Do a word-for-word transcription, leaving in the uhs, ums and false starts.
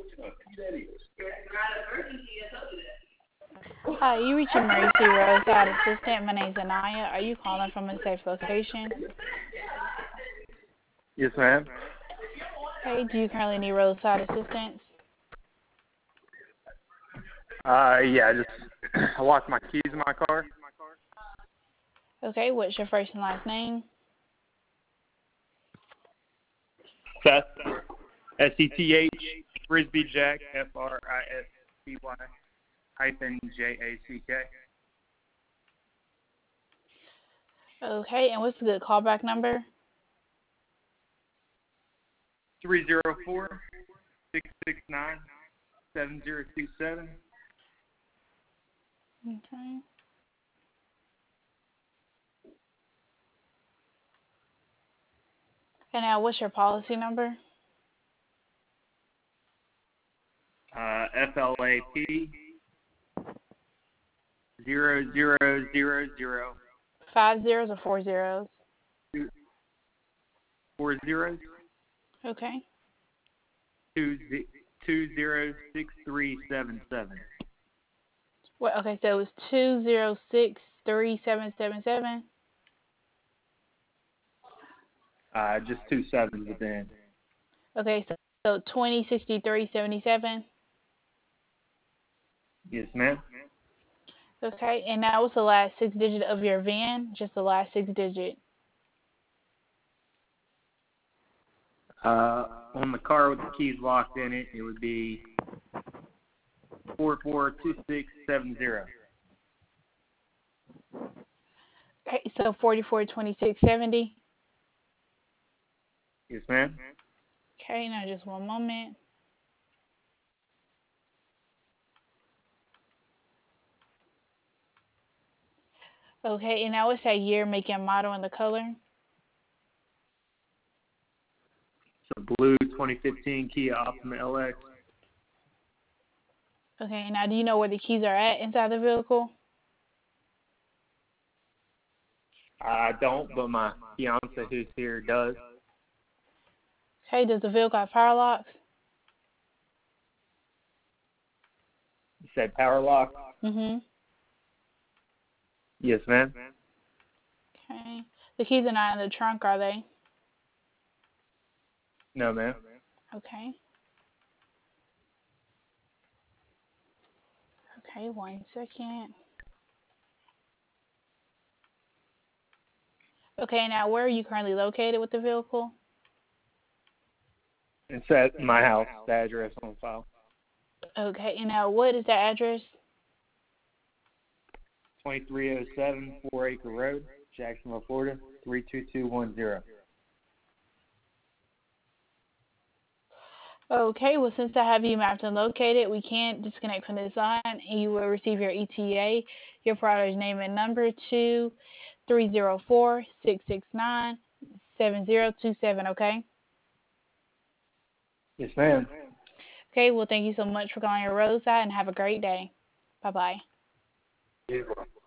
Hi, you reaching Mary C. Roadside Assistant. My name's Anaya. Are you calling from a safe location? Yes, ma'am. Okay, do you currently need roadside assistance? Uh, yeah, I just I lost my keys in my car. Okay, what's your first and last name? Seth, S E T H, Frisbee Jack, F R I S B Y, hyphen J A C K. Okay, and what's the good callback number? three zero four, six six nine, seven zero two seven. Okay. And now, what's your policy number? Uh, F L A P zero zero zero zero Five zeros or four zeros? two four zeros Okay. two z- two zero six three seven seven. What? Okay, so it was two zero six three seven seven seven. Uh, just two sevens at the end. Okay, so so twenty sixty three seventy seven. Yes, ma'am. Okay, and now what's the last six digit of your V I N? Just the last six digit. Uh, on the car with the keys locked in it, it would be four four two six seven zero. Okay, so forty four twenty six seventy. Yes, ma'am. Okay, now just one moment. Okay, and now what's that year, make, and model, and the color? So blue twenty fifteen Kia Optima L X. Okay, now do you know where the keys are at inside the vehicle? I don't, but my fiance who's here does. Okay, does the vehicle have power locks? You said power lock? Mm-hmm. Yes, ma'am. Okay. The keys are not in the trunk, are they? No, ma'am. Okay. Okay, one second. Okay, now where are you currently located with the vehicle? It's at my house, the address on file. Okay, and now what is that address? twenty-three oh seven Four Acre Road, Jacksonville, Florida, three two two one zero. Okay, well, since I have you mapped and located, we can't disconnect from this line, and you will receive your E T A, your provider's name and number to three zero four, six six nine, seven zero two seven, okay? Yes, ma'am. Okay, well, thank you so much for calling your roadside, and have a great day. Bye-bye. Yes, ma'am.